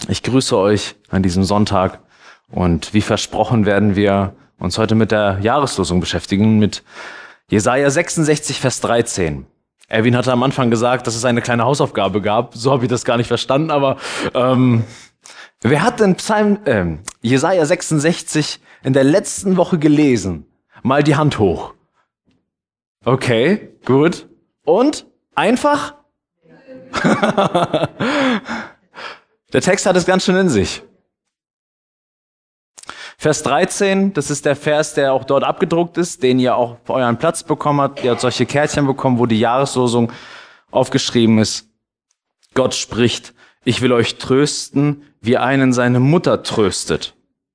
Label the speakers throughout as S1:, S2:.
S1: Ich grüße euch an diesem Sonntag und wie versprochen werden wir uns heute mit der Jahreslosung beschäftigen, mit Jesaja 66, Vers 13. Erwin hatte am Anfang gesagt, dass es eine kleine Hausaufgabe gab. So habe ich das gar nicht verstanden, aber wer hat denn Jesaja 66 in der letzten Woche gelesen? Mal die Hand hoch. Okay, gut. Und? Einfach? Der Text hat es ganz schön in sich. Vers 13, das ist der Vers, der auch dort abgedruckt ist, den ihr auch auf euren Platz bekommen habt. Ihr habt solche Kärtchen bekommen, wo die Jahreslosung aufgeschrieben ist. Gott spricht, ich will euch trösten, wie einen seine Mutter tröstet.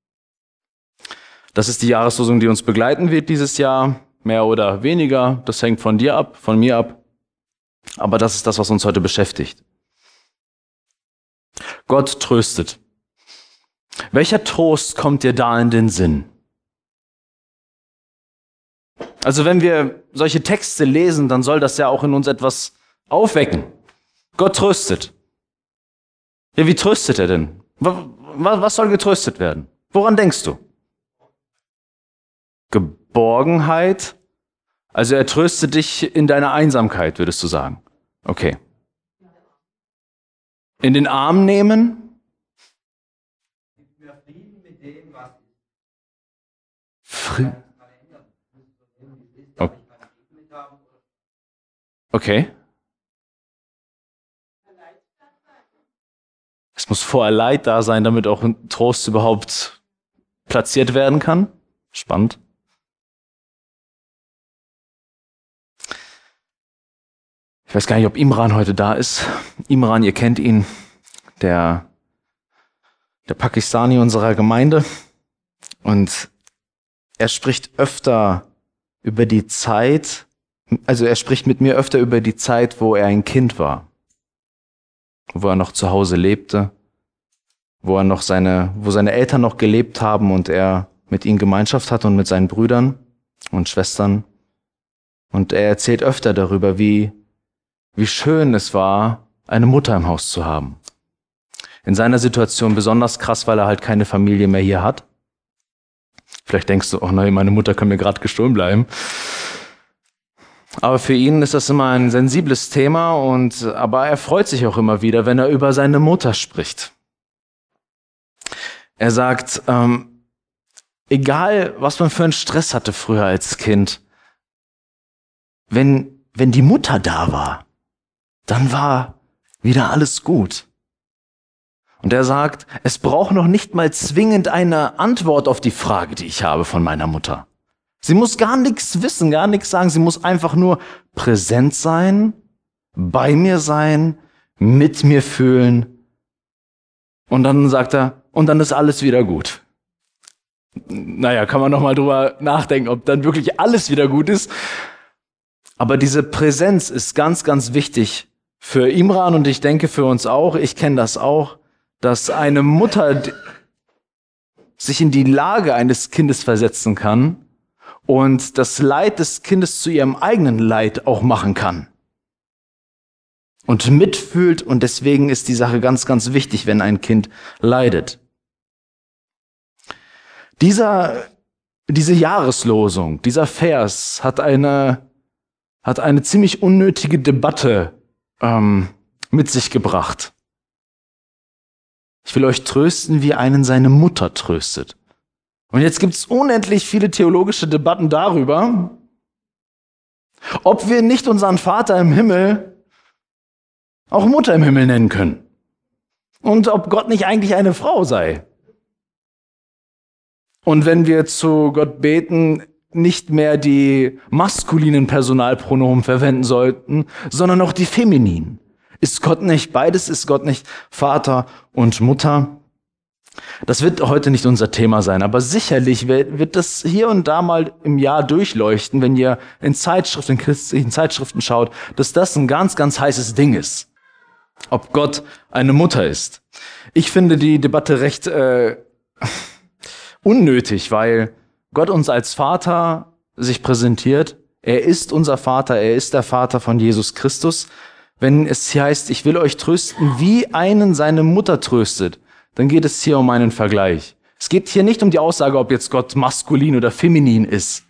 S1: Das ist die Jahreslosung, die uns begleiten wird dieses Jahr, mehr oder weniger. Das hängt von dir ab, von mir ab. Aber das ist das, was uns heute beschäftigt. Gott tröstet. Welcher Trost kommt dir da in den Sinn? Also wenn wir solche Texte lesen, dann soll das ja auch in uns etwas aufwecken. Gott tröstet. Ja, wie tröstet er denn? Was soll getröstet werden? Woran denkst du? Geborgenheit? Also er tröstet dich in deiner Einsamkeit, würdest du sagen. Okay. In den Arm nehmen? Okay. Es muss vorher Leid da sein, damit auch ein Trost überhaupt platziert werden kann. Spannend. Ich weiß gar nicht, ob Imran heute da ist. Imran, ihr kennt ihn, der Pakistani unserer Gemeinde. Und er spricht öfter über die Zeit, also er spricht mit mir öfter über die Zeit, wo er ein Kind war. Wo er noch zu Hause lebte, wo seine Eltern noch gelebt haben und er mit ihnen Gemeinschaft hatte und mit seinen Brüdern und Schwestern. Und er erzählt öfter darüber, wie schön es war, eine Mutter im Haus zu haben. In seiner Situation besonders krass, weil er halt keine Familie mehr hier hat. Vielleicht denkst du, oh nein, meine Mutter kann mir gerade gestohlen bleiben. Aber für ihn ist das immer ein sensibles Thema aber er freut sich auch immer wieder, wenn er über seine Mutter spricht. Er sagt, egal was man für einen Stress hatte früher als Kind, wenn die Mutter da war, dann war wieder alles gut. Und er sagt, es braucht noch nicht mal zwingend eine Antwort auf die Frage, die ich habe von meiner Mutter. Sie muss gar nichts wissen, gar nichts sagen. Sie muss einfach nur präsent sein, bei mir sein, mit mir fühlen. Und dann sagt er, und dann ist alles wieder gut. Naja, kann man noch mal drüber nachdenken, ob dann wirklich alles wieder gut ist. Aber diese Präsenz ist ganz, ganz wichtig für Imran und ich denke für uns auch. Ich kenne das auch, dass eine Mutter sich in die Lage eines Kindes versetzen kann und das Leid des Kindes zu ihrem eigenen Leid auch machen kann. Und mitfühlt und deswegen ist die Sache ganz, ganz wichtig, wenn ein Kind leidet. Diese Jahreslosung, dieser Vers hat eine ziemlich unnötige Debatte mit sich gebracht. Ich will euch trösten, wie einen seine Mutter tröstet. Und jetzt gibt es unendlich viele theologische Debatten darüber, ob wir nicht unseren Vater im Himmel auch Mutter im Himmel nennen können. Und ob Gott nicht eigentlich eine Frau sei. Und wenn wir zu Gott beten, nicht mehr die maskulinen Personalpronomen verwenden sollten, sondern auch die femininen. Ist Gott nicht beides? Ist Gott nicht Vater und Mutter? Das wird heute nicht unser Thema sein, aber sicherlich wird das hier und da mal im Jahr durchleuchten, wenn ihr in christlichen Zeitschriften schaut, dass das ein ganz, ganz heißes Ding ist. Ob Gott eine Mutter ist. Ich finde die Debatte recht unnötig, weil Gott uns als Vater sich präsentiert. Er ist unser Vater, er ist der Vater von Jesus Christus. Wenn es hier heißt, ich will euch trösten, wie einen seine Mutter tröstet, dann geht es hier um einen Vergleich. Es geht hier nicht um die Aussage, ob jetzt Gott maskulin oder feminin ist.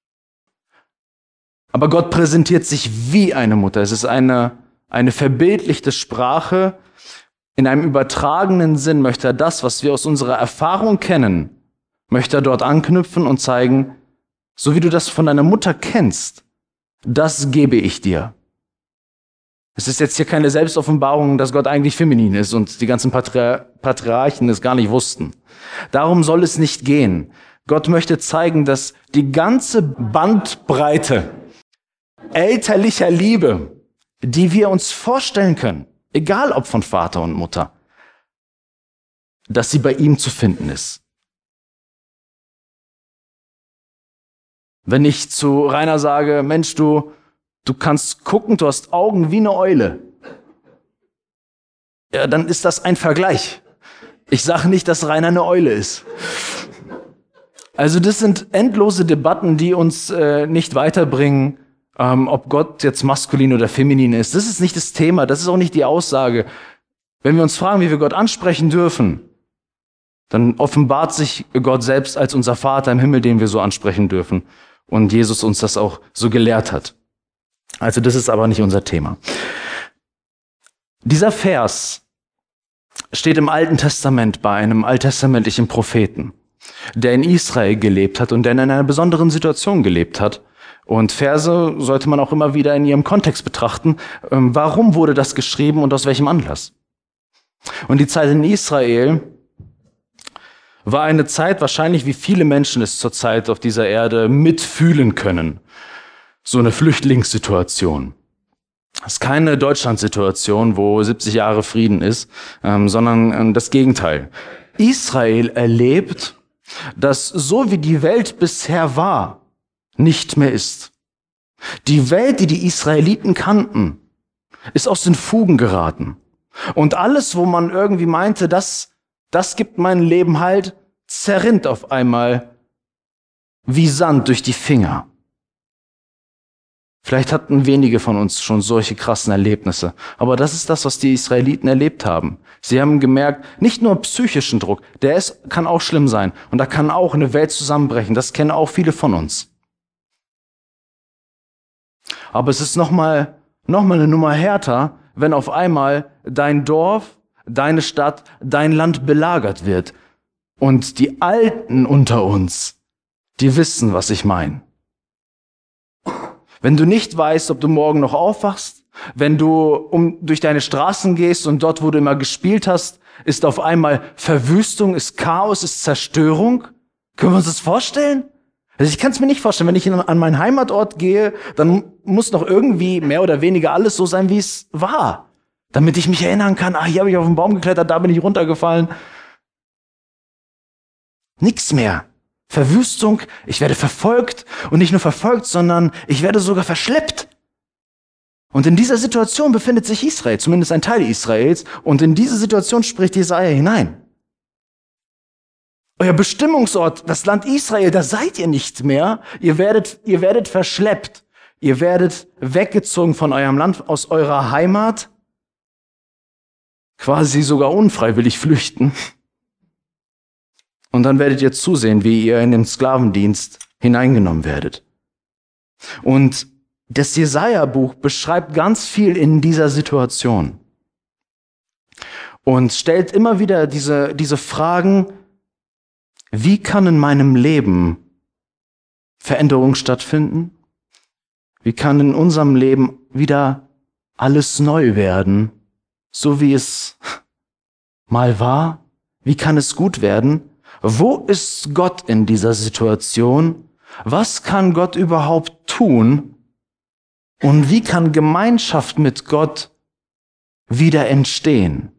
S1: Aber Gott präsentiert sich wie eine Mutter. Es ist eine verbildlichte Sprache. In einem übertragenen Sinn möchte er das, was wir aus unserer Erfahrung kennen, möchte er dort anknüpfen und zeigen, so wie du das von deiner Mutter kennst, das gebe ich dir. Es ist jetzt hier keine Selbstoffenbarung, dass Gott eigentlich feminin ist und die ganzen Patriarchen es gar nicht wussten. Darum soll es nicht gehen. Gott möchte zeigen, dass die ganze Bandbreite elterlicher Liebe, die wir uns vorstellen können, egal ob von Vater und Mutter, dass sie bei ihm zu finden ist. Wenn ich zu Rainer sage, Mensch, du kannst gucken, du hast Augen wie eine Eule, ja, dann ist das ein Vergleich. Ich sage nicht, dass Rainer eine Eule ist. Also das sind endlose Debatten, die uns nicht weiterbringen, ob Gott jetzt maskulin oder feminin ist. Das ist nicht das Thema, das ist auch nicht die Aussage. Wenn wir uns fragen, wie wir Gott ansprechen dürfen, dann offenbart sich Gott selbst als unser Vater im Himmel, den wir so ansprechen dürfen. Und Jesus uns das auch so gelehrt hat. Also das ist aber nicht unser Thema. Dieser Vers steht im Alten Testament bei einem alttestamentlichen Propheten, der in Israel gelebt hat und der in einer besonderen Situation gelebt hat. Und Verse sollte man auch immer wieder in ihrem Kontext betrachten. Warum wurde das geschrieben und aus welchem Anlass? Und die Zeit in Israel war eine Zeit, wahrscheinlich wie viele Menschen es zurzeit auf dieser Erde mitfühlen können. So eine Flüchtlingssituation. Das ist keine Deutschlandsituation, wo 70 Jahre Frieden ist, sondern das Gegenteil. Israel erlebt, dass so wie die Welt bisher war, nicht mehr ist. Die Welt, die die Israeliten kannten, ist aus den Fugen geraten. Und alles, wo man irgendwie meinte, das gibt mein Leben halt, zerrinnt auf einmal wie Sand durch die Finger. Vielleicht hatten wenige von uns schon solche krassen Erlebnisse, aber das ist das, was die Israeliten erlebt haben. Sie haben gemerkt, nicht nur psychischen Druck, kann auch schlimm sein und da kann auch eine Welt zusammenbrechen, das kennen auch viele von uns. Aber es ist noch mal eine Nummer härter, wenn auf einmal dein Dorf, deine Stadt, dein Land belagert wird. Und die Alten unter uns, die wissen, was ich meine. Wenn du nicht weißt, ob du morgen noch aufwachst, wenn du durch deine Straßen gehst und dort, wo du immer gespielt hast, ist auf einmal Verwüstung, ist Chaos, ist Zerstörung. Können wir uns das vorstellen? Also ich kann es mir nicht vorstellen, wenn ich an meinen Heimatort gehe, dann muss noch irgendwie mehr oder weniger alles so sein, wie es war. Damit ich mich erinnern kann, hier habe ich auf den Baum geklettert, da bin ich runtergefallen. Nichts mehr. Verwüstung, ich werde verfolgt und nicht nur verfolgt, sondern ich werde sogar verschleppt. Und in dieser Situation befindet sich Israel, zumindest ein Teil Israels, und in diese Situation spricht Jesaja hinein. Euer Bestimmungsort, das Land Israel, da seid ihr nicht mehr. Ihr werdet verschleppt. Ihr werdet weggezogen von eurem Land, aus eurer Heimat, quasi sogar unfreiwillig flüchten. Und dann werdet ihr zusehen, wie ihr in den Sklavendienst hineingenommen werdet. Und das Jesaja-Buch beschreibt ganz viel in dieser Situation. Und stellt immer wieder diese Fragen, wie kann in meinem Leben Veränderung stattfinden? Wie kann in unserem Leben wieder alles neu werden, so wie es mal war? Wie kann es gut werden? Wo ist Gott in dieser Situation? Was kann Gott überhaupt tun? Und wie kann Gemeinschaft mit Gott wieder entstehen?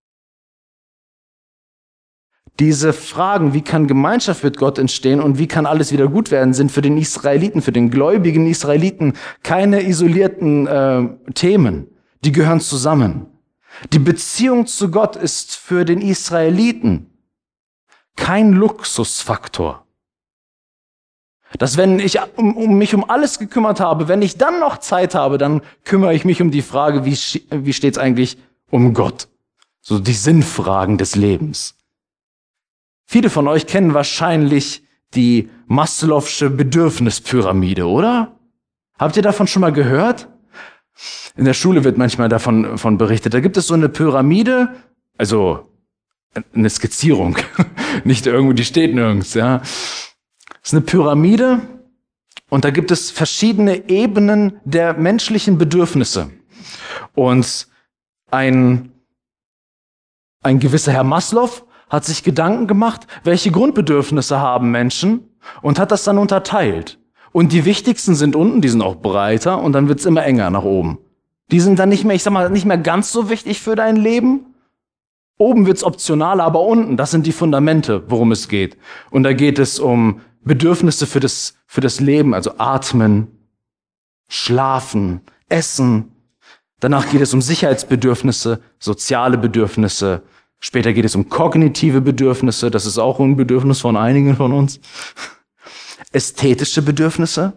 S1: Diese Fragen, wie kann Gemeinschaft mit Gott entstehen und wie kann alles wieder gut werden, sind für den Israeliten, für den gläubigen Israeliten keine isolierten Themen. Die gehören zusammen. Die Beziehung zu Gott ist für den Israeliten kein Luxusfaktor. Dass wenn ich mich um alles gekümmert habe, wenn ich dann noch Zeit habe, dann kümmere ich mich um die Frage, wie steht's eigentlich um Gott? So die Sinnfragen des Lebens. Viele von euch kennen wahrscheinlich die Maslow'sche Bedürfnispyramide, oder? Habt ihr davon schon mal gehört? In der Schule wird manchmal davon berichtet. Da gibt es so eine Pyramide, also eine Skizzierung, nicht irgendwo, die steht nirgends, ja. Es ist eine Pyramide und da gibt es verschiedene Ebenen der menschlichen Bedürfnisse. Und ein gewisser Herr Maslow hat sich Gedanken gemacht, welche Grundbedürfnisse haben Menschen und hat das dann unterteilt. Und die wichtigsten sind unten, die sind auch breiter und dann wird's immer enger nach oben. Die sind dann nicht mehr, ich sag mal, nicht mehr ganz so wichtig für dein Leben. Oben wird's optionaler, aber unten, das sind die Fundamente, worum es geht. Und da geht es um Bedürfnisse für das Leben, also atmen, schlafen, essen. Danach geht es um Sicherheitsbedürfnisse, soziale Bedürfnisse. Später geht es um kognitive Bedürfnisse, das ist auch ein Bedürfnis von einigen von uns. Ästhetische Bedürfnisse.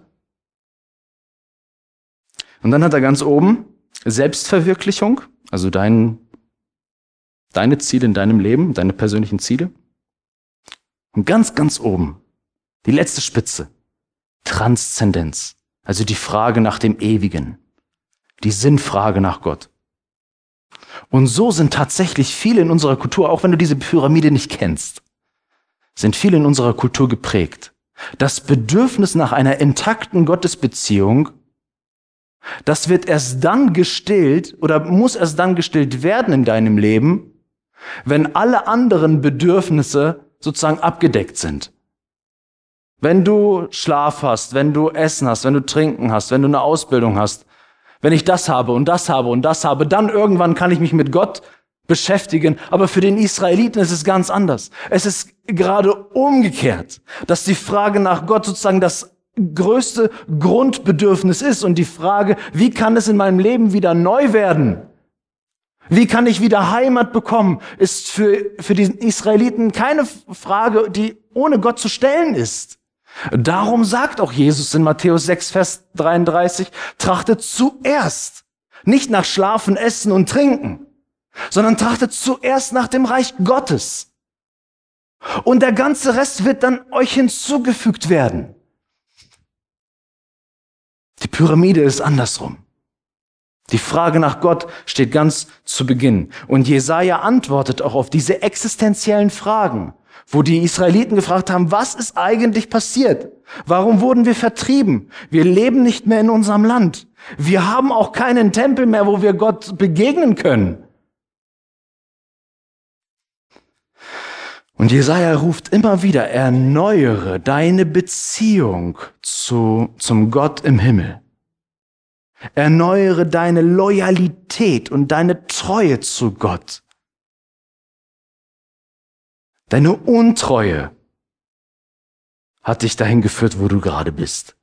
S1: Und dann hat er ganz oben Selbstverwirklichung, also deine Ziele in deinem Leben, deine persönlichen Ziele. Und ganz, ganz oben, die letzte Spitze, Transzendenz, also die Frage nach dem Ewigen, die Sinnfrage nach Gott. Und so sind tatsächlich viele in unserer Kultur, auch wenn du diese Pyramide nicht kennst, sind viele in unserer Kultur geprägt. Das Bedürfnis nach einer intakten Gottesbeziehung, das wird erst dann gestillt oder muss erst dann gestillt werden in deinem Leben, wenn alle anderen Bedürfnisse sozusagen abgedeckt sind. Wenn du Schlaf hast, wenn du Essen hast, wenn du Trinken hast, wenn du eine Ausbildung hast, wenn ich das habe und das habe und das habe, dann irgendwann kann ich mich mit Gott beschäftigen. Aber für den Israeliten ist es ganz anders. Es ist gerade umgekehrt, dass die Frage nach Gott sozusagen das größte Grundbedürfnis ist und die Frage, wie kann es in meinem Leben wieder neu werden? Wie kann ich wieder Heimat bekommen, ist für die Israeliten keine Frage, die ohne Gott zu stellen ist. Darum sagt auch Jesus in Matthäus 6, Vers 33, trachtet zuerst nicht nach Schlafen, Essen und Trinken, sondern trachtet zuerst nach dem Reich Gottes. Und der ganze Rest wird dann euch hinzugefügt werden. Die Pyramide ist andersrum. Die Frage nach Gott steht ganz zu Beginn. Und Jesaja antwortet auch auf diese existenziellen Fragen, wo die Israeliten gefragt haben, was ist eigentlich passiert? Warum wurden wir vertrieben? Wir leben nicht mehr in unserem Land. Wir haben auch keinen Tempel mehr, wo wir Gott begegnen können. Und Jesaja ruft immer wieder, erneuere deine Beziehung zum Gott im Himmel. Erneuere deine Loyalität und deine Treue zu Gott. Deine Untreue hat dich dahin geführt, wo du gerade bist.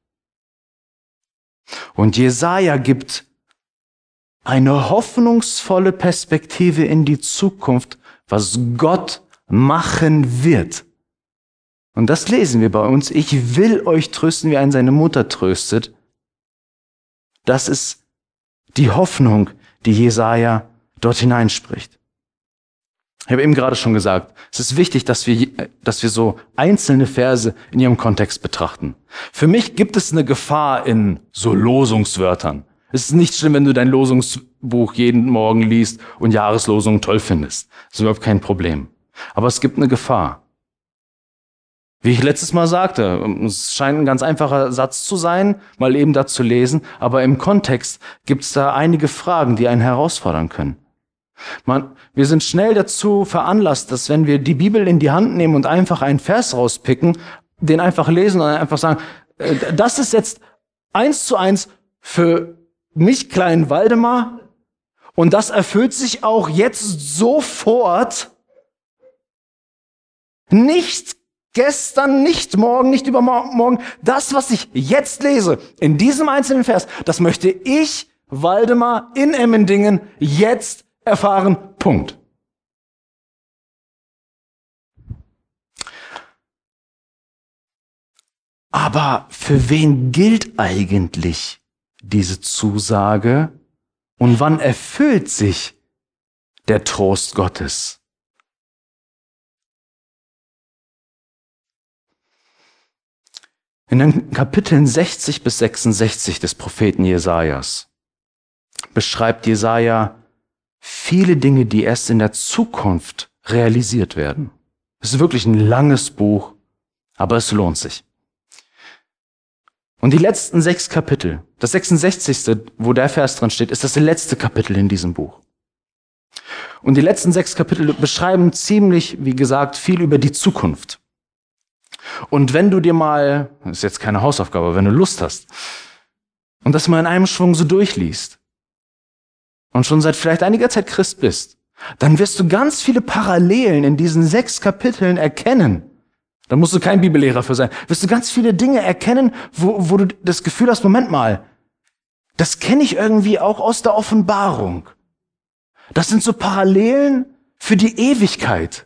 S1: Und Jesaja gibt eine hoffnungsvolle Perspektive in die Zukunft, was Gott machen wird. Und das lesen wir bei uns. Ich will euch trösten, wie einen seine Mutter tröstet. Das ist die Hoffnung, die Jesaja dort hineinspricht. Ich habe eben gerade schon gesagt, es ist wichtig, dass wir so einzelne Verse in ihrem Kontext betrachten. Für mich gibt es eine Gefahr in so Losungswörtern. Es ist nicht schlimm, wenn du dein Losungsbuch jeden Morgen liest und Jahreslosungen toll findest. Das ist überhaupt kein Problem. Aber es gibt eine Gefahr. Wie ich letztes Mal sagte, es scheint ein ganz einfacher Satz zu sein, mal eben da zu lesen, aber im Kontext gibt es da einige Fragen, die einen herausfordern können. Wir sind schnell dazu veranlasst, dass wenn wir die Bibel in die Hand nehmen und einfach einen Vers rauspicken, den einfach lesen und einfach sagen, das ist jetzt 1:1 für mich, kleinen Waldemar, und das erfüllt sich auch jetzt sofort. Nicht gestern, nicht morgen, nicht übermorgen. Das, was ich jetzt lese, in diesem einzelnen Vers, das möchte ich, Waldemar, in Emmendingen, jetzt erfahren. Punkt. Aber für wen gilt eigentlich diese Zusage und wann erfüllt sich der Trost Gottes. In den Kapiteln 60 bis 66 des Propheten Jesajas beschreibt Jesaja viele Dinge, die erst in der Zukunft realisiert werden. Es ist wirklich ein langes Buch, aber es lohnt sich. Und die letzten 6 Kapitel, das 66., wo der Vers drin steht, ist das letzte Kapitel in diesem Buch. Und die letzten 6 Kapitel beschreiben ziemlich, wie gesagt, viel über die Zukunft. Und wenn du dir mal, das ist jetzt keine Hausaufgabe, aber wenn du Lust hast, und das mal in einem Schwung so durchliest und schon seit vielleicht einiger Zeit Christ bist, dann wirst du ganz viele Parallelen in diesen 6 Kapiteln erkennen. Da musst du kein Bibellehrer für sein. Wirst du ganz viele Dinge erkennen, wo du das Gefühl hast, Moment mal, das kenne ich irgendwie auch aus der Offenbarung. Das sind so Parallelen für die Ewigkeit.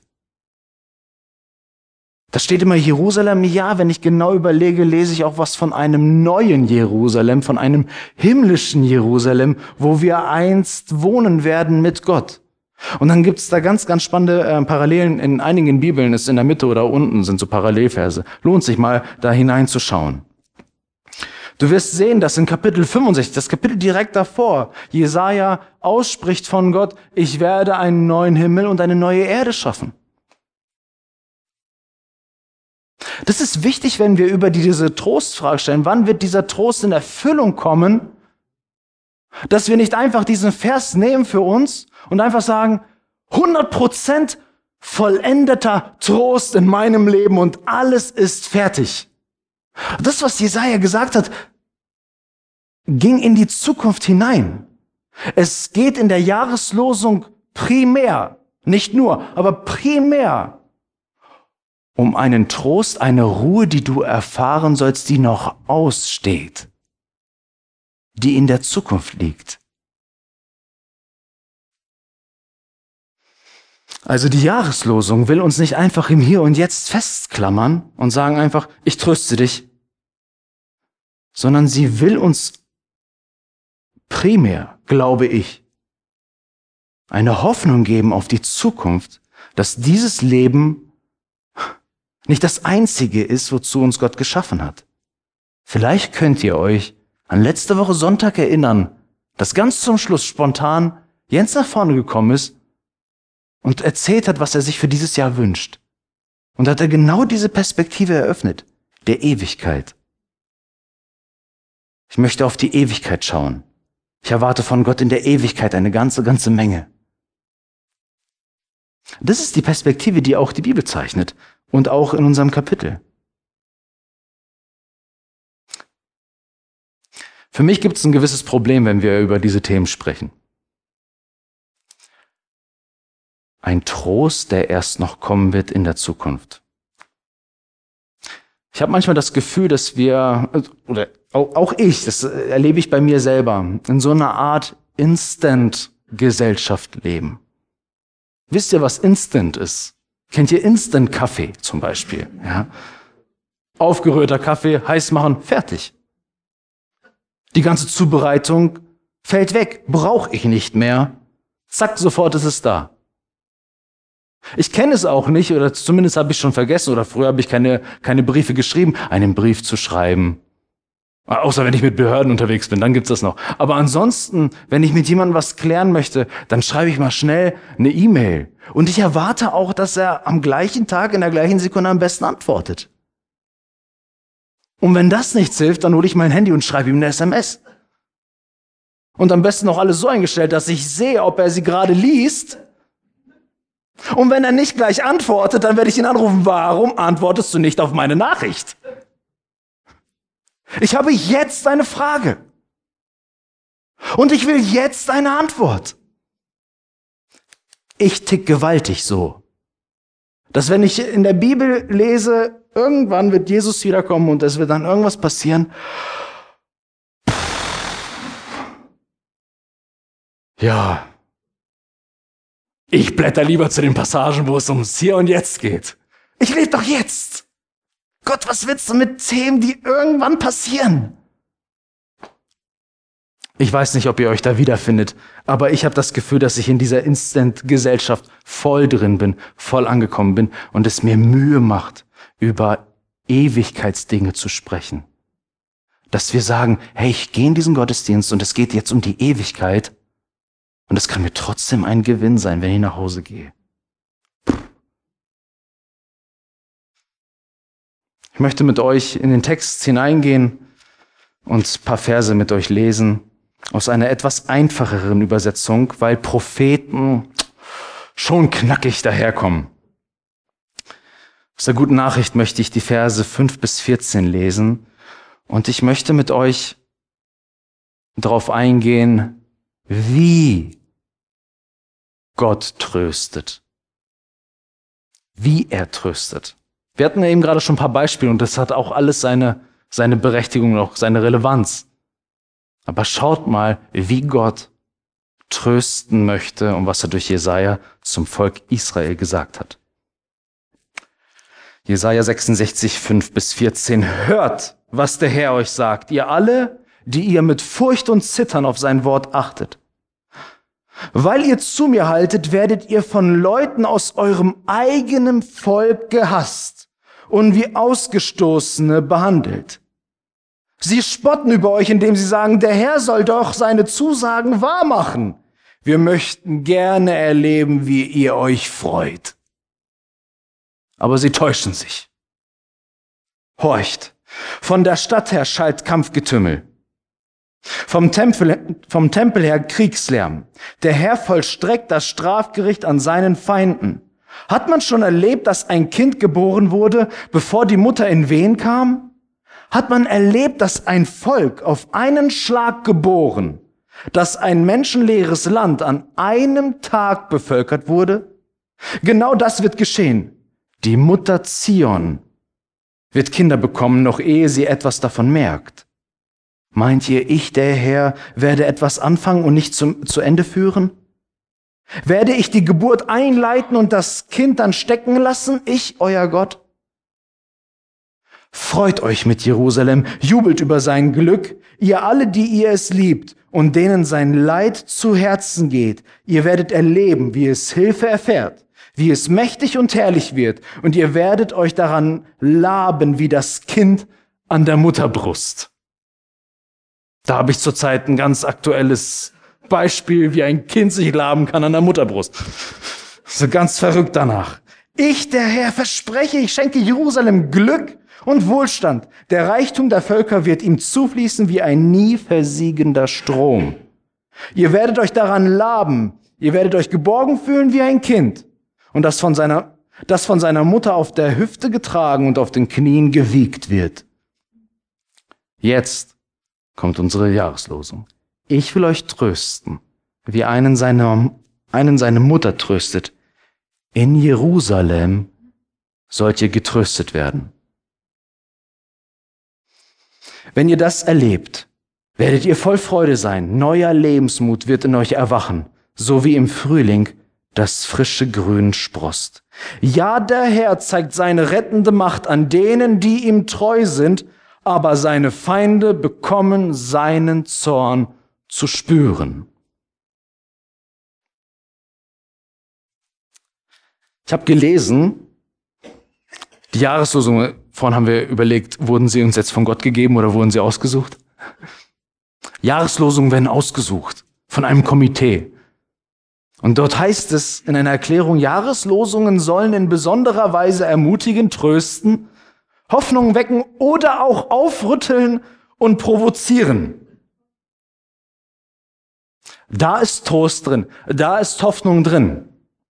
S1: Da steht immer Jerusalem. Ja, wenn ich genau überlege, lese ich auch was von einem neuen Jerusalem, von einem himmlischen Jerusalem, wo wir einst wohnen werden mit Gott. Und dann gibt's da ganz, ganz spannende Parallelen. In einigen Bibeln ist in der Mitte oder unten sind so Parallelverse. Lohnt sich mal, da hineinzuschauen. Du wirst sehen, dass in Kapitel 65, das Kapitel direkt davor, Jesaja ausspricht von Gott, ich werde einen neuen Himmel und eine neue Erde schaffen. Das ist wichtig, wenn wir über diese Trostfrage stellen. Wann wird dieser Trost in Erfüllung kommen? Dass wir nicht einfach diesen Vers nehmen für uns und einfach sagen, 100% vollendeter Trost in meinem Leben und alles ist fertig. Das, was Jesaja gesagt hat, ging in die Zukunft hinein. Es geht in der Jahreslosung primär, nicht nur, aber primär um einen Trost, eine Ruhe, die du erfahren sollst, die noch aussteht, die in der Zukunft liegt. Also die Jahreslosung will uns nicht einfach im Hier und Jetzt festklammern und sagen einfach, ich tröste dich, sondern sie will uns primär, glaube ich, eine Hoffnung geben auf die Zukunft, dass dieses Leben nicht das Einzige ist, wozu uns Gott geschaffen hat. Vielleicht könnt ihr euch an letzte Woche Sonntag erinnern, dass ganz zum Schluss spontan Jens nach vorne gekommen ist und erzählt hat, was er sich für dieses Jahr wünscht. Und hat er genau diese Perspektive eröffnet, der Ewigkeit. Ich möchte auf die Ewigkeit schauen. Ich erwarte von Gott in der Ewigkeit eine ganze Menge. Das ist die Perspektive, die auch die Bibel zeichnet und auch in unserem Kapitel. Für mich gibt es ein gewisses Problem, wenn wir über diese Themen sprechen. Ein Trost, der erst noch kommen wird in der Zukunft. Ich habe manchmal das Gefühl, dass wir, oder auch ich, das erlebe ich bei mir selber, in so einer Art Instant-Gesellschaft leben. Wisst ihr, was Instant ist? Kennt ihr Instant-Kaffee zum Beispiel? Ja? Aufgerührter Kaffee, heiß machen, fertig. Die ganze Zubereitung fällt weg, brauche ich nicht mehr. Zack, sofort ist es da. Ich kenne es auch nicht, oder zumindest habe ich schon vergessen, oder früher habe ich keine Briefe geschrieben, einen Brief zu schreiben. Außer wenn ich mit Behörden unterwegs bin, dann gibt's das noch. Aber ansonsten, wenn ich mit jemandem was klären möchte, dann schreibe ich mal schnell eine E-Mail. Und ich erwarte auch, dass er am gleichen Tag, in der gleichen Sekunde am besten antwortet. Und wenn das nichts hilft, dann hole ich mein Handy und schreibe ihm eine SMS. Und am besten noch alles so eingestellt, dass ich sehe, ob er sie gerade liest. Und wenn er nicht gleich antwortet, dann werde ich ihn anrufen, warum antwortest du nicht auf meine Nachricht? Ich habe jetzt eine Frage. Und ich will jetzt eine Antwort. Ich tick gewaltig so, dass wenn ich in der Bibel lese, irgendwann wird Jesus wiederkommen und es wird dann irgendwas passieren. Ja, ich blätter lieber zu den Passagen, wo es ums Hier und Jetzt geht. Ich lebe doch jetzt. Gott, was willst du mit Themen, die irgendwann passieren? Ich weiß nicht, ob ihr euch da wiederfindet, aber ich habe das Gefühl, dass ich in dieser Instant-Gesellschaft voll drin bin, voll angekommen bin und es mir Mühe macht, über Ewigkeitsdinge zu sprechen. Dass wir sagen, hey, ich gehe in diesen Gottesdienst und es geht jetzt um die Ewigkeit und es kann mir trotzdem ein Gewinn sein, wenn ich nach Hause gehe. Ich möchte mit euch in den Text hineingehen und ein paar Verse mit euch lesen aus einer etwas einfacheren Übersetzung, weil Propheten schon knackig daherkommen. Aus der guten Nachricht möchte ich die Verse 5 bis 14 lesen und ich möchte mit euch darauf eingehen, wie Gott tröstet. Wie er tröstet. Wir hatten ja eben gerade schon ein paar Beispiele und das hat auch alles seine Berechtigung, auch seine Relevanz. Aber schaut mal, wie Gott trösten möchte und was er durch Jesaja zum Volk Israel gesagt hat. Jesaja 66, 5 bis 14. Hört, was der Herr euch sagt, ihr alle, die ihr mit Furcht und Zittern auf sein Wort achtet. Weil ihr zu mir haltet, werdet ihr von Leuten aus eurem eigenen Volk gehasst und wie Ausgestoßene behandelt. Sie spotten über euch, indem sie sagen, der Herr soll doch seine Zusagen wahrmachen. Wir möchten gerne erleben, wie ihr euch freut. Aber sie täuschen sich. Horcht, von der Stadt her schallt Kampfgetümmel. Vom Tempel her Kriegslärm. Der Herr vollstreckt das Strafgericht an seinen Feinden. Hat man schon erlebt, dass ein Kind geboren wurde, bevor die Mutter in Wehen kam? Hat man erlebt, dass ein Volk auf einen Schlag geboren, dass ein menschenleeres Land an einem Tag bevölkert wurde? Genau das wird geschehen. Die Mutter Zion wird Kinder bekommen, noch ehe sie etwas davon merkt. Meint ihr, ich, der Herr, werde etwas anfangen und nicht zu Ende führen? Werde ich die Geburt einleiten und das Kind dann stecken lassen, ich, euer Gott? Freut euch mit Jerusalem, jubelt über sein Glück, ihr alle, die ihr es liebt und denen sein Leid zu Herzen geht. Ihr werdet erleben, wie es Hilfe erfährt, wie es mächtig und herrlich wird, und ihr werdet euch daran laben wie das Kind an der Mutterbrust. Da habe ich zurzeit ein ganz aktuelles Beispiel, wie ein Kind sich laben kann an der Mutterbrust. So ganz verrückt danach. Ich, der Herr, verspreche, ich schenke Jerusalem Glück und Wohlstand. Der Reichtum der Völker wird ihm zufließen wie ein nie versiegender Strom. Ihr werdet euch daran laben, ihr werdet euch geborgen fühlen wie ein Kind und das von seiner Mutter auf der Hüfte getragen und auf den Knien gewiegt wird. Jetzt kommt unsere Jahreslosung. Ich will euch trösten, wie einen seine Mutter tröstet. In Jerusalem sollt ihr getröstet werden. Wenn ihr das erlebt, werdet ihr voll Freude sein. Neuer Lebensmut wird in euch erwachen, so wie im Frühling das frische Grün sproßt. Ja, der Herr zeigt seine rettende Macht an denen, die ihm treu sind, aber seine Feinde bekommen seinen Zorn zu spüren. Ich habe gelesen, die Jahreslosung, vorhin haben wir überlegt, wurden sie uns jetzt von Gott gegeben oder wurden sie ausgesucht? Jahreslosungen werden ausgesucht von einem Komitee. Und dort heißt es in einer Erklärung, Jahreslosungen sollen in besonderer Weise ermutigen, trösten, Hoffnung wecken oder auch aufrütteln und provozieren. Da ist Trost drin, da ist Hoffnung drin.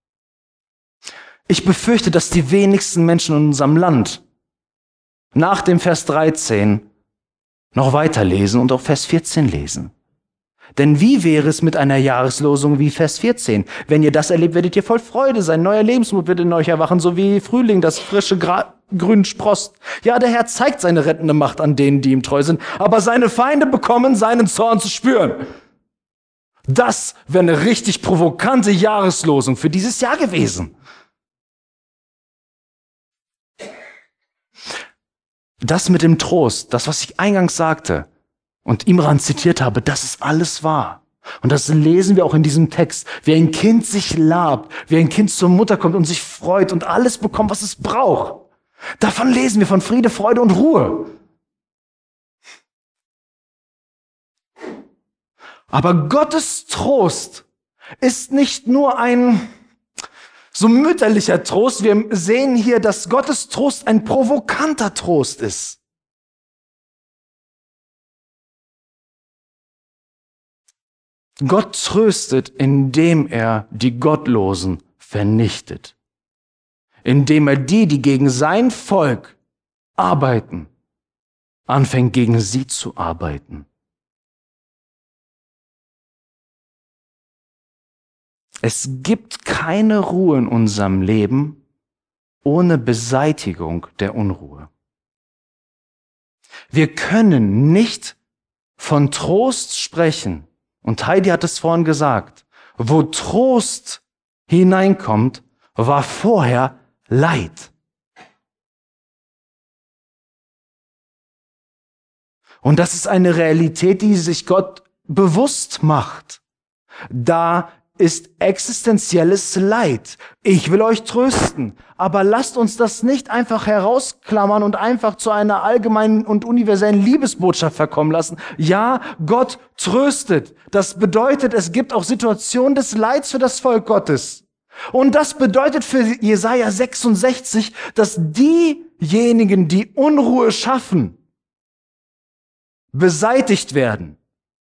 S1: Ich befürchte, dass die wenigsten Menschen in unserem Land nach dem Vers 13 noch weiterlesen und auch Vers 14 lesen. Denn wie wäre es mit einer Jahreslosung wie Vers 14? Wenn ihr das erlebt, werdet ihr voll Freude sein. Neuer Lebensmut wird in euch erwachen, so wie Frühling das frische Grün sprost. Ja, der Herr zeigt seine rettende Macht an denen, die ihm treu sind, aber seine Feinde bekommen seinen Zorn zu spüren. Das wäre eine richtig provokante Jahreslosung für dieses Jahr gewesen. Das mit dem Trost, das, was ich eingangs sagte, und Imran zitiert habe, das ist alles wahr. Und das lesen wir auch in diesem Text. Wie ein Kind sich labt, wie ein Kind zur Mutter kommt und sich freut und alles bekommt, was es braucht. Davon lesen wir, von Friede, Freude und Ruhe. Aber Gottes Trost ist nicht nur ein so mütterlicher Trost. Wir sehen hier, dass Gottes Trost ein provokanter Trost ist. Gott tröstet, indem er die Gottlosen vernichtet. Indem er die gegen sein Volk arbeiten, anfängt gegen sie zu arbeiten. Es gibt keine Ruhe in unserem Leben ohne Beseitigung der Unruhe. Wir können nicht von Trost sprechen, und Heidi hat es vorhin gesagt, wo Trost hineinkommt, war vorher Leid. Und das ist eine Realität, die sich Gott bewusst macht. Da ist existenzielles Leid. Ich will euch trösten, aber lasst uns das nicht einfach herausklammern und einfach zu einer allgemeinen und universellen Liebesbotschaft verkommen lassen. Ja, Gott tröstet. Das bedeutet, es gibt auch Situationen des Leids für das Volk Gottes. Und das bedeutet für Jesaja 66, dass diejenigen, die Unruhe schaffen, beseitigt werden,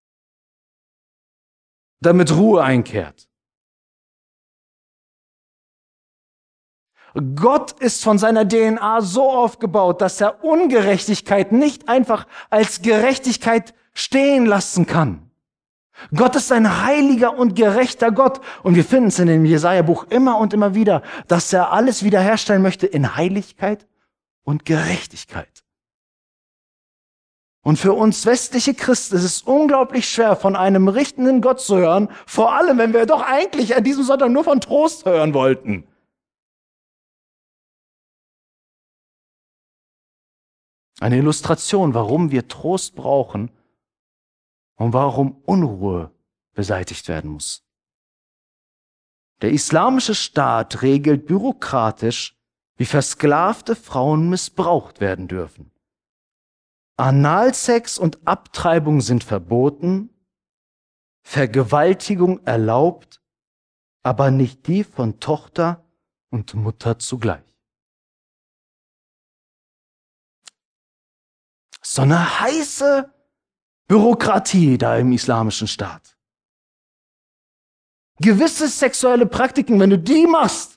S1: damit Ruhe einkehrt. Gott ist von seiner DNA so aufgebaut, dass er Ungerechtigkeit nicht einfach als Gerechtigkeit stehen lassen kann. Gott ist ein heiliger und gerechter Gott. Und wir finden es in dem Jesaja-Buch immer und immer wieder, dass er alles wiederherstellen möchte in Heiligkeit und Gerechtigkeit. Und für uns westliche Christen ist es unglaublich schwer, von einem richtenden Gott zu hören, vor allem, wenn wir doch eigentlich an diesem Sonntag nur von Trost hören wollten. Eine Illustration, warum wir Trost brauchen und warum Unruhe beseitigt werden muss. Der islamische Staat regelt bürokratisch, wie versklavte Frauen missbraucht werden dürfen. Analsex und Abtreibung sind verboten, Vergewaltigung erlaubt, aber nicht die von Tochter und Mutter zugleich. So eine heiße Bürokratie da im islamischen Staat. Gewisse sexuelle Praktiken, wenn du die machst,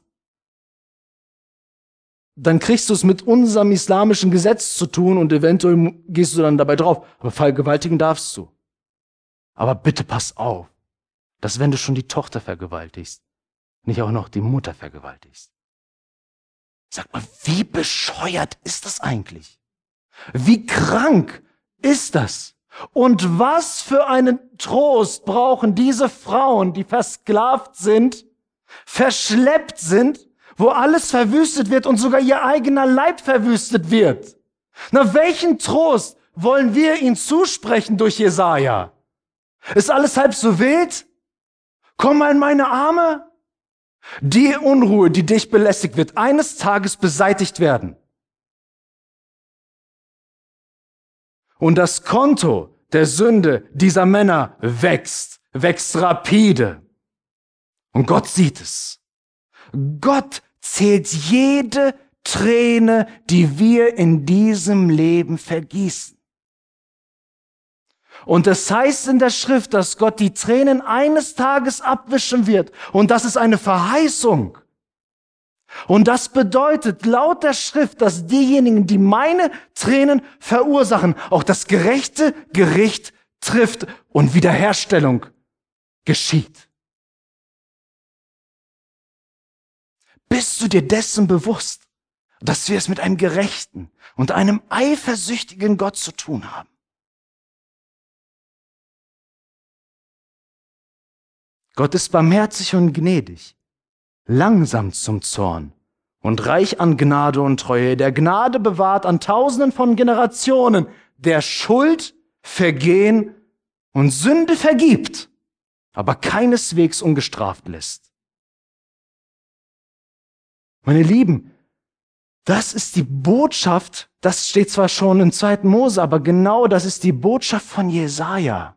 S1: dann kriegst du es mit unserem islamischen Gesetz zu tun und eventuell gehst du dann dabei drauf. Aber vergewaltigen darfst du. Aber bitte pass auf, dass wenn du schon die Tochter vergewaltigst, nicht auch noch die Mutter vergewaltigst. Sag mal, wie bescheuert ist das eigentlich? Wie krank ist das? Und was für einen Trost brauchen diese Frauen, die versklavt sind, verschleppt sind, wo alles verwüstet wird und sogar ihr eigener Leib verwüstet wird? Na, welchen Trost wollen wir ihnen zusprechen durch Jesaja? Ist alles halb so wild? Komm mal in meine Arme. Die Unruhe, die dich belästigt, wird eines Tages beseitigt werden. Und das Konto der Sünde dieser Männer wächst rapide. Und Gott sieht es. Gott zählt jede Träne, die wir in diesem Leben vergießen. Und es heißt in der Schrift, dass Gott die Tränen eines Tages abwischen wird. Und das ist eine Verheißung. Und das bedeutet laut der Schrift, dass diejenigen, die meine Tränen verursachen, auch das gerechte Gericht trifft und Wiederherstellung geschieht. Bist du dir dessen bewusst, dass wir es mit einem gerechten und einem eifersüchtigen Gott zu tun haben? Gott ist barmherzig und gnädig, langsam zum Zorn und reich an Gnade und Treue, der Gnade bewahrt an Tausenden von Generationen, der Schuld Vergehen und Sünde vergibt, aber keineswegs ungestraft lässt. Meine Lieben, das ist die Botschaft, das steht zwar schon im 2. Mose, aber genau das ist die Botschaft von Jesaja.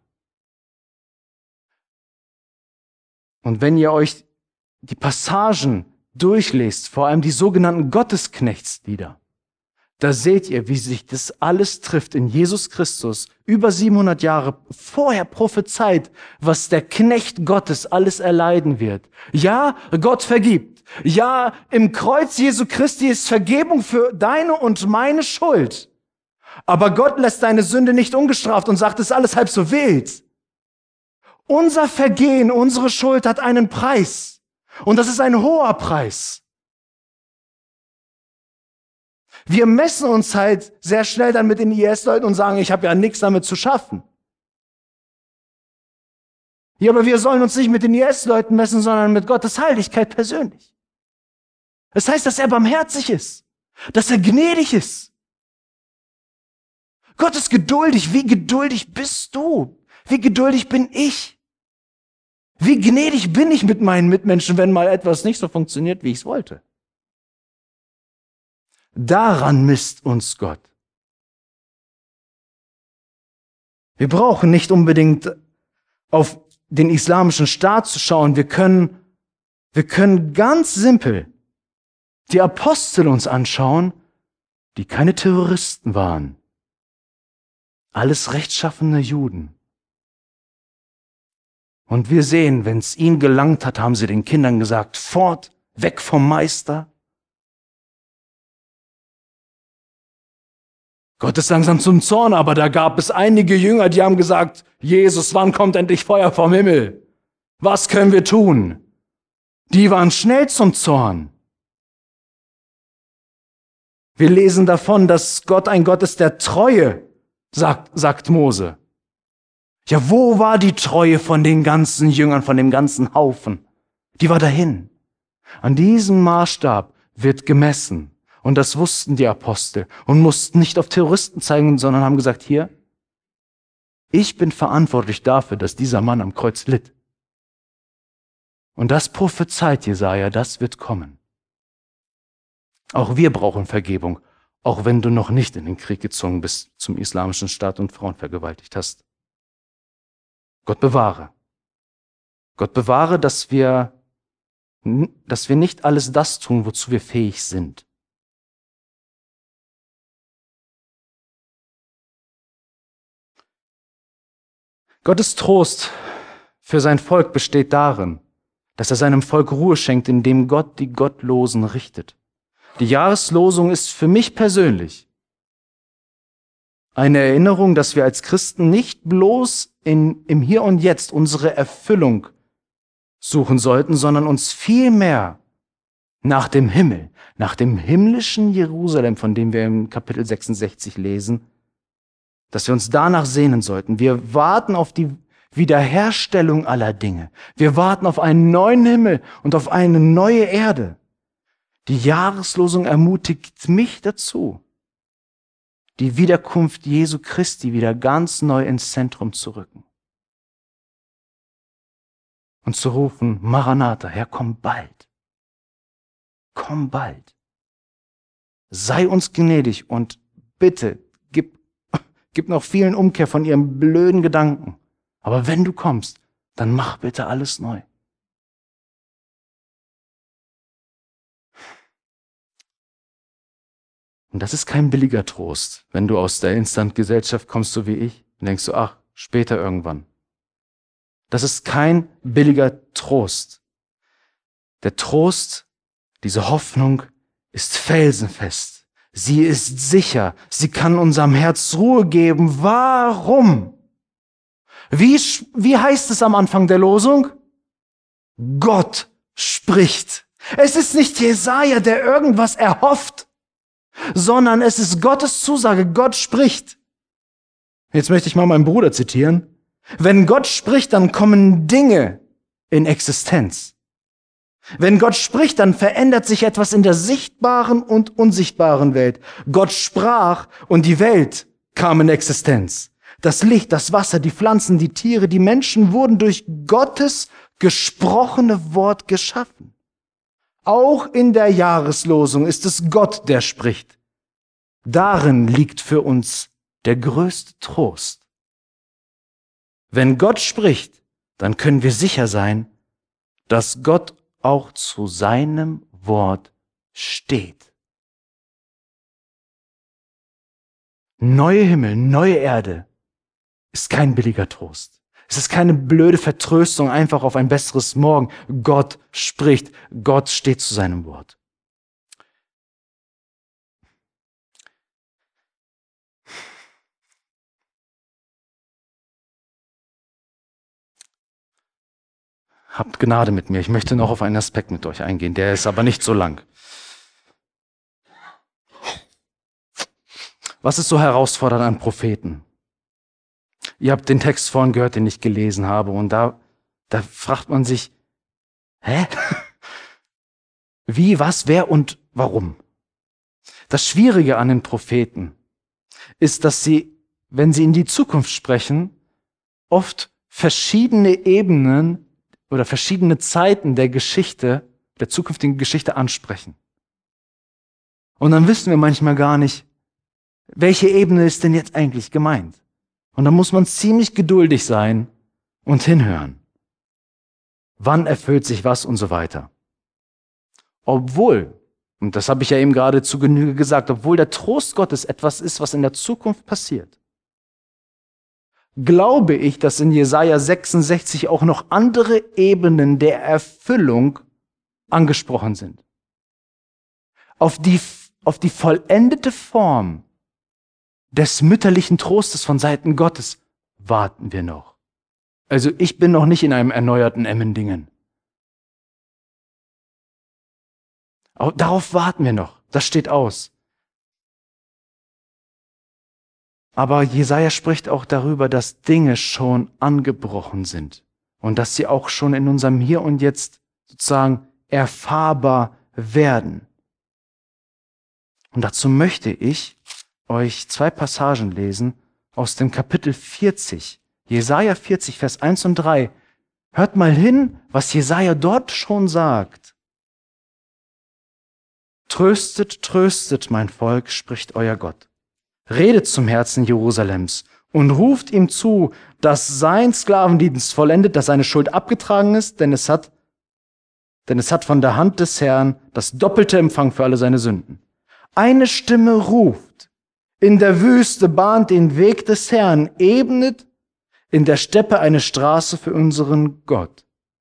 S1: Und wenn ihr euch die Passagen durchlest, vor allem die sogenannten Gottesknechtslieder, da seht ihr, wie sich das alles trifft in Jesus Christus, über 700 Jahre vorher prophezeit, was der Knecht Gottes alles erleiden wird. Ja, Gott vergibt. Ja, im Kreuz Jesu Christi ist Vergebung für deine und meine Schuld. Aber Gott lässt deine Sünde nicht ungestraft und sagt, es ist alles halb so wild. Unser Vergehen, unsere Schuld hat einen Preis. Und das ist ein hoher Preis. Wir messen uns halt sehr schnell dann mit den IS-Leuten und sagen, ich habe ja nichts damit zu schaffen. Ja, aber wir sollen uns nicht mit den IS-Leuten messen, sondern mit Gottes Heiligkeit persönlich. Das heißt, dass er barmherzig ist, dass er gnädig ist. Gott ist geduldig. Wie geduldig bist du? Wie geduldig bin ich? Wie gnädig bin ich mit meinen Mitmenschen, wenn mal etwas nicht so funktioniert, wie ich es wollte? Daran misst uns Gott. Wir brauchen nicht unbedingt auf den islamischen Staat zu schauen. Wir können ganz simpel die Apostel uns anschauen, die keine Terroristen waren. Alles rechtschaffene Juden. Und wir sehen, wenn es ihnen gelangt hat, haben sie den Kindern gesagt, fort, weg vom Meister. Gott ist langsam zum Zorn, aber da gab es einige Jünger, die haben gesagt, Jesus, wann kommt endlich Feuer vom Himmel? Was können wir tun? Die waren schnell zum Zorn. Wir lesen davon, dass Gott ein Gott ist der Treue, sagt Mose. Ja, wo war die Treue von den ganzen Jüngern, von dem ganzen Haufen? Die war dahin. An diesem Maßstab wird gemessen. Und das wussten die Apostel und mussten nicht auf Terroristen zeigen, sondern haben gesagt, hier, ich bin verantwortlich dafür, dass dieser Mann am Kreuz litt. Und das prophezeit Jesaja, das wird kommen. Auch wir brauchen Vergebung, auch wenn du noch nicht in den Krieg gezogen bist zum islamischen Staat und Frauen vergewaltigt hast. Gott bewahre. Gott bewahre, dass wir nicht alles das tun, wozu wir fähig sind. Gottes Trost für sein Volk besteht darin, dass er seinem Volk Ruhe schenkt, indem Gott die Gottlosen richtet. Die Jahreslosung ist für mich persönlich eine Erinnerung, dass wir als Christen nicht bloß im Hier und Jetzt unsere Erfüllung suchen sollten, sondern uns vielmehr nach dem Himmel, nach dem himmlischen Jerusalem, von dem wir im Kapitel 66 lesen, dass wir uns danach sehnen sollten. Wir warten auf die Wiederherstellung aller Dinge. Wir warten auf einen neuen Himmel und auf eine neue Erde. Die Jahreslosung ermutigt mich dazu, die Wiederkunft Jesu Christi wieder ganz neu ins Zentrum zu rücken. Und zu rufen, Maranatha, Herr, komm bald. Komm bald. Sei uns gnädig und bitte, gib noch vielen Umkehr von ihren blöden Gedanken. Aber wenn du kommst, dann mach bitte alles neu. Und das ist kein billiger Trost, wenn du aus der Instant-Gesellschaft kommst, so wie ich, und denkst du, ach, später irgendwann. Das ist kein billiger Trost. Der Trost, diese Hoffnung ist felsenfest. Sie ist sicher. Sie kann unserem Herz Ruhe geben. Warum? Wie heißt es am Anfang der Losung? Gott spricht. Es ist nicht Jesaja, der irgendwas erhofft, sondern es ist Gottes Zusage. Gott spricht. Jetzt möchte ich mal meinen Bruder zitieren. Wenn Gott spricht, dann kommen Dinge in Existenz. Wenn Gott spricht, dann verändert sich etwas in der sichtbaren und unsichtbaren Welt. Gott sprach und die Welt kam in Existenz. das Licht, das Wasser, die Pflanzen, die Tiere, die Menschen wurden durch Gottes gesprochene Wort geschaffen. Auch in der Jahreslosung ist es Gott, der spricht. Darin liegt für uns der größte Trost. Wenn Gott spricht, dann können wir sicher sein, dass Gott auch zu seinem Wort steht. Neue Himmel, neue Erde ist kein billiger Trost. Es ist keine blöde Vertröstung einfach auf ein besseres Morgen. Gott spricht, Gott steht zu seinem Wort. Habt Gnade mit mir. Ich möchte noch auf einen Aspekt mit euch eingehen, der ist aber nicht so lang. Was ist so herausfordernd an Propheten? Ihr habt den Text vorhin gehört, den ich gelesen habe, und da fragt man sich, wie, was, wer und warum? Das Schwierige an den Propheten ist, dass sie, wenn sie in die Zukunft sprechen, oft verschiedene Ebenen oder verschiedene Zeiten der Geschichte, der zukünftigen Geschichte ansprechen. Und dann wissen wir manchmal gar nicht, welche Ebene ist denn jetzt eigentlich gemeint? Und da muss man ziemlich geduldig sein und hinhören. Wann erfüllt sich was und so weiter. Obwohl, und das habe ich ja eben gerade zu Genüge gesagt, obwohl der Trost Gottes etwas ist, was in der Zukunft passiert, glaube ich, dass in Jesaja 66 auch noch andere Ebenen der Erfüllung angesprochen sind. Auf die vollendete Form des mütterlichen Trostes von Seiten Gottes warten wir noch. Also ich bin noch nicht in einem erneuerten Emmendingen. Darauf warten wir noch. Das steht aus. Aber Jesaja spricht auch darüber, dass Dinge schon angebrochen sind und dass sie auch schon in unserem Hier und Jetzt sozusagen erfahrbar werden. Und dazu möchte ich euch 2 Passagen lesen aus dem Kapitel 40, Jesaja 40, Vers 1 und 3. Hört mal hin, was Jesaja dort schon sagt. Tröstet, tröstet, mein Volk, spricht euer Gott. Redet zum Herzen Jerusalems und ruft ihm zu, dass sein Sklavendienst vollendet, dass seine Schuld abgetragen ist, denn es hat von der Hand des Herrn das doppelte Empfang für alle seine Sünden. Eine Stimme ruft, in der Wüste bahnt den Weg des Herrn, ebnet in der Steppe eine Straße für unseren Gott.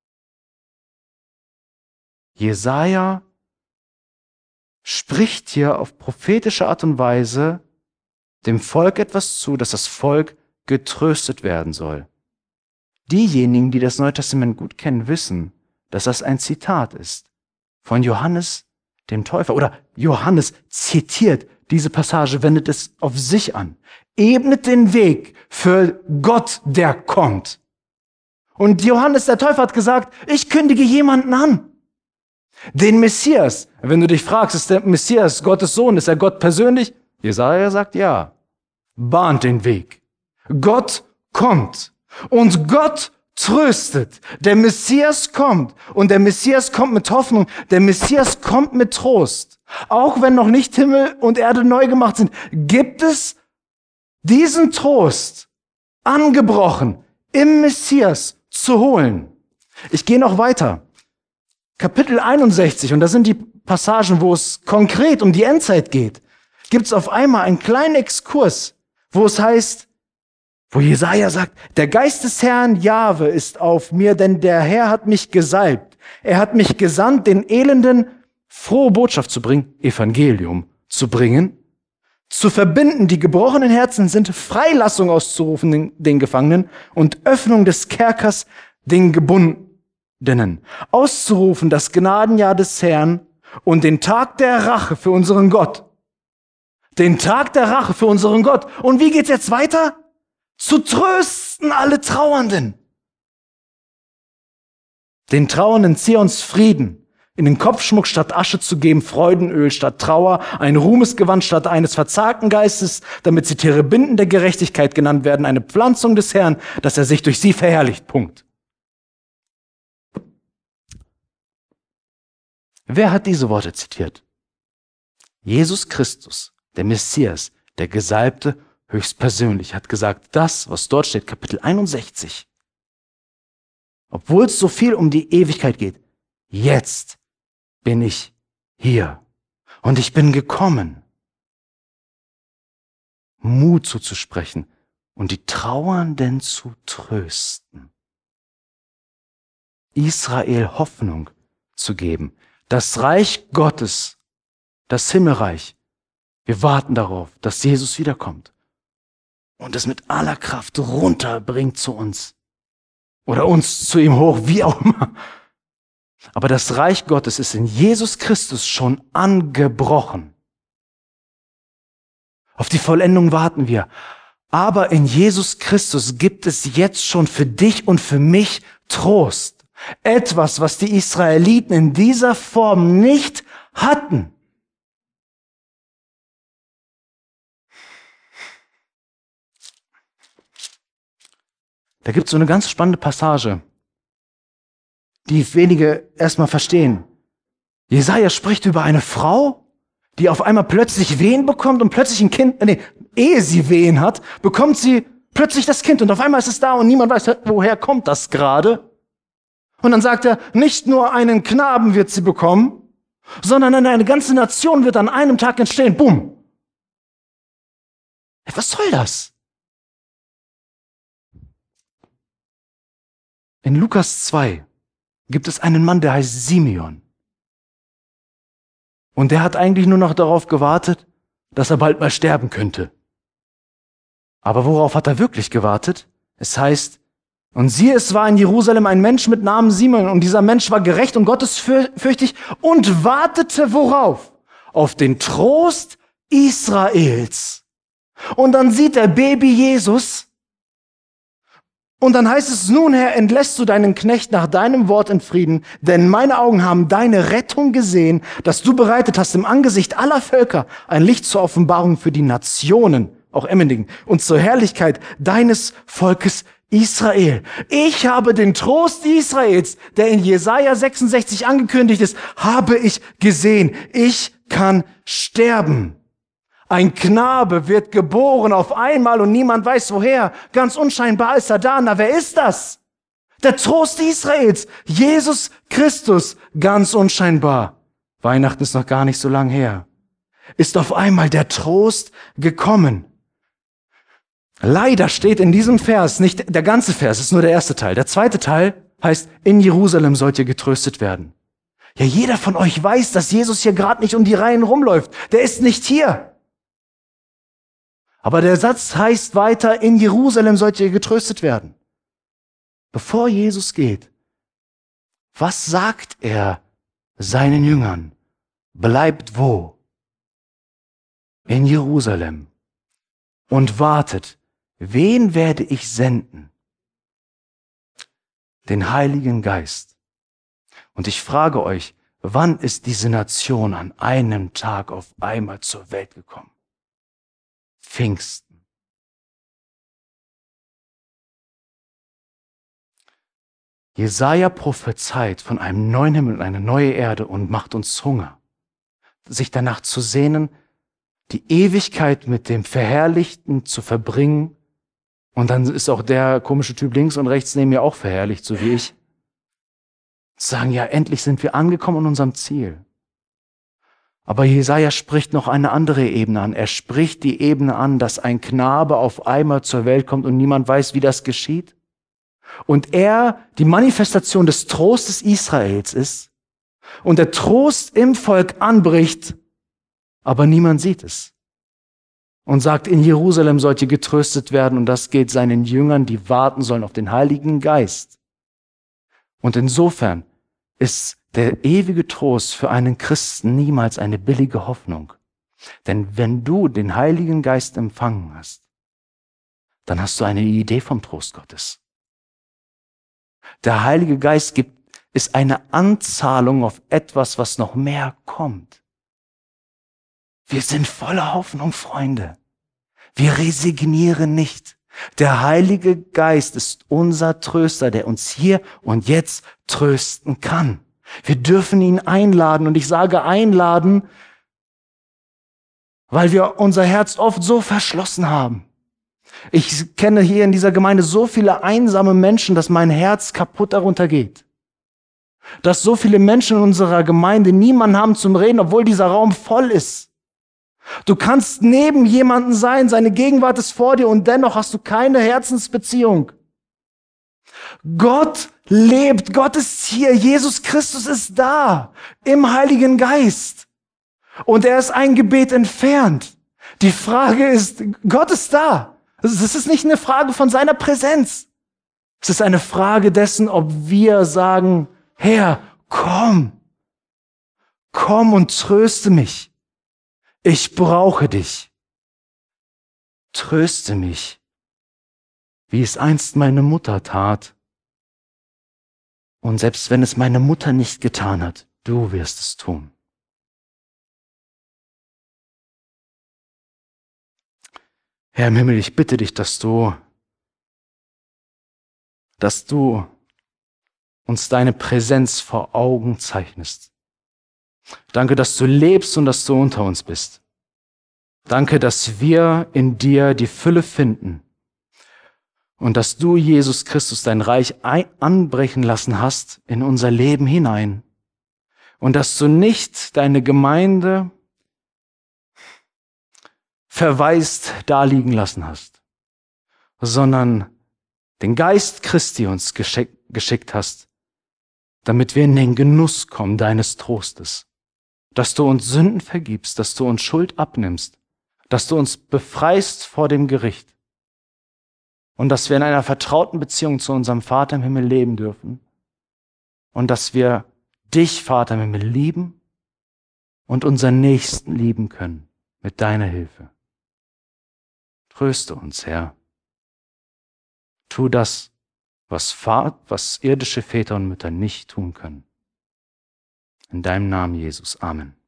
S1: Jesaja spricht hier auf prophetische Art und Weise dem Volk etwas zu, dass das Volk getröstet werden soll. Diejenigen, die das Neue Testament gut kennen, wissen, dass das ein Zitat ist von Johannes dem Täufer. Oder Johannes zitiert diese Passage, wendet es auf sich an. Ebnet den Weg für Gott, der kommt. Und Johannes der Täufer hat gesagt, ich kündige jemanden an. Den Messias. Wenn du dich fragst, ist der Messias Gottes Sohn, ist er Gott persönlich? Jesaja sagt ja. Bahnt den Weg. Gott kommt. Und Gott tröstet. Der Messias kommt. Und der Messias kommt mit Hoffnung. Der Messias kommt mit Trost. Auch wenn noch nicht Himmel und Erde neu gemacht sind, gibt es diesen Trost angebrochen im Messias zu holen. Ich gehe noch weiter. Kapitel 61, und das sind die Passagen, wo es konkret um die Endzeit geht, gibt es auf einmal einen kleinen Exkurs, wo es heißt, wo Jesaja sagt, der Geist des Herrn Jahwe ist auf mir, denn der Herr hat mich gesalbt. Er hat mich gesandt, den Elenden frohe Botschaft zu bringen, Evangelium zu bringen, zu verbinden, die gebrochenen Herzen sind, Freilassung auszurufen den Gefangenen und Öffnung des Kerkers den Gebundenen, auszurufen das Gnadenjahr des Herrn und den Tag der Rache für unseren Gott. Den Tag der Rache für unseren Gott. Und wie geht's jetzt weiter? Zu trösten alle Trauernden. Den Trauernden Zions Frieden,
S2: In den Kopfschmuck statt Asche zu geben, Freudenöl statt Trauer, ein Ruhmesgewand statt eines verzagten Geistes, damit sie Terebinden der Gerechtigkeit genannt werden, eine Pflanzung des Herrn, dass er sich durch sie verherrlicht. Punkt. Wer hat diese Worte zitiert? Jesus Christus, der Messias, der Gesalbte, höchstpersönlich, hat gesagt, das, was dort steht, Kapitel 61, obwohl es so viel um die Ewigkeit geht, jetzt bin ich hier und ich bin gekommen, Mut zuzusprechen und die Trauernden zu trösten, Israel Hoffnung zu geben, das Reich Gottes, das Himmelreich. Wir warten darauf, dass Jesus wiederkommt und es mit aller Kraft runterbringt zu uns oder uns zu ihm hoch, wie auch immer. Aber das Reich Gottes ist in Jesus Christus schon angebrochen. Auf die Vollendung warten wir. Aber in Jesus Christus gibt es jetzt schon für dich und für mich Trost. Etwas, was die Israeliten in dieser Form nicht hatten. Da gibt es so eine ganz spannende Passage, die wenige erstmal verstehen. Jesaja spricht über eine Frau, die auf einmal plötzlich Wehen bekommt und plötzlich ein Kind, ehe sie Wehen hat, bekommt sie plötzlich das Kind und auf einmal ist es da und niemand weiß, woher kommt das gerade. Und dann sagt er, nicht nur einen Knaben wird sie bekommen, sondern eine ganze Nation wird an einem Tag entstehen. Bumm. Was soll das? In Lukas 2 gibt es einen Mann, der heißt Simeon. Und der hat eigentlich nur noch darauf gewartet, dass er bald mal sterben könnte. Aber worauf hat er wirklich gewartet? Es heißt, und siehe, es war in Jerusalem ein Mensch mit Namen Simeon, und dieser Mensch war gerecht und gottesfürchtig und wartete worauf? Auf den Trost Israels. Und dann sieht er Baby Jesus. Und dann heißt es, nun Herr, entlässt du deinen Knecht nach deinem Wort in Frieden, denn meine Augen haben deine Rettung gesehen, dass du bereitet hast im Angesicht aller Völker ein Licht zur Offenbarung für die Nationen, auch Emmendingen, und zur Herrlichkeit deines Volkes Israel. Ich habe den Trost Israels, der in Jesaja 66 angekündigt ist, habe ich gesehen. Ich kann sterben. Ein Knabe wird geboren auf einmal und niemand weiß woher. Ganz unscheinbar ist er da. Na, wer ist das? Der Trost Israels, Jesus Christus, ganz unscheinbar. Weihnachten ist noch gar nicht so lang her. Ist auf einmal der Trost gekommen. Leider steht in diesem Vers nicht der ganze Vers, ist nur der erste Teil. Der zweite Teil heißt, in Jerusalem sollt ihr getröstet werden. Ja, jeder von euch weiß, dass Jesus hier gerade nicht um die Reihen rumläuft. Der ist nicht hier. Aber der Satz heißt weiter, in Jerusalem sollt ihr getröstet werden. Bevor Jesus geht, was sagt er seinen Jüngern? Bleibt wo? In Jerusalem. Und wartet, wen werde ich senden? Den Heiligen Geist. Und ich frage euch, wann ist diese Nation an einem Tag auf einmal zur Welt gekommen? Pfingsten. Jesaja prophezeit von einem neuen Himmel und einer neuen Erde und macht uns Hunger, sich danach zu sehnen, die Ewigkeit mit dem Verherrlichten zu verbringen. Und dann ist auch der komische Typ links und rechts neben mir auch verherrlicht, so wie ich. Sagen, ja, endlich sind wir angekommen an unserem Ziel. Aber Jesaja spricht noch eine andere Ebene an. Er spricht die Ebene an, dass ein Knabe auf einmal zur Welt kommt und niemand weiß, wie das geschieht. Und er die Manifestation des Trostes Israels ist und der Trost im Volk anbricht, aber niemand sieht es. Und sagt, in Jerusalem sollt ihr getröstet werden, und das geht seinen Jüngern, die warten sollen auf den Heiligen Geist. Und insofern ist der ewige Trost für einen Christen niemals eine billige Hoffnung. Denn wenn du den Heiligen Geist empfangen hast, dann hast du eine Idee vom Trost Gottes. Der Heilige Geist ist eine Anzahlung auf etwas, was noch mehr kommt. Wir sind voller Hoffnung, Freunde. Wir resignieren nicht. Der Heilige Geist ist unser Tröster, der uns hier und jetzt trösten kann. Wir dürfen ihn einladen, und ich sage einladen, weil wir unser Herz oft so verschlossen haben. Ich kenne hier in dieser Gemeinde so viele einsame Menschen, dass mein Herz kaputt darunter geht. Dass so viele Menschen in unserer Gemeinde niemanden haben zum Reden, obwohl dieser Raum voll ist. Du kannst neben jemandem sein, seine Gegenwart ist vor dir, und dennoch hast du keine Herzensbeziehung. Gott lebt, Gott ist hier, Jesus Christus ist da, im Heiligen Geist. Und er ist ein Gebet entfernt. Die Frage ist, Gott ist da. Es ist nicht eine Frage von seiner Präsenz. Es ist eine Frage dessen, ob wir sagen, Herr, komm und tröste mich. Ich brauche dich. Tröste mich, wie es einst meine Mutter tat. Und selbst wenn es meine Mutter nicht getan hat, du wirst es tun. Herr im Himmel, ich bitte dich, dass du uns deine Präsenz vor Augen zeichnest. Danke, dass du lebst und dass du unter uns bist. Danke, dass wir in dir die Fülle finden und dass du, Jesus Christus, dein Reich anbrechen lassen hast in unser Leben hinein und dass du nicht deine Gemeinde verwaist daliegen lassen hast, sondern den Geist Christi uns geschickt hast, damit wir in den Genuss kommen deines Trostes, dass du uns Sünden vergibst, dass du uns Schuld abnimmst, dass du uns befreist vor dem Gericht und dass wir in einer vertrauten Beziehung zu unserem Vater im Himmel leben dürfen und dass wir dich, Vater im Himmel, lieben und unseren Nächsten lieben können mit deiner Hilfe. Tröste uns, Herr. Tu das, was irdische Väter und Mütter nicht tun können. In deinem Namen, Jesus. Amen.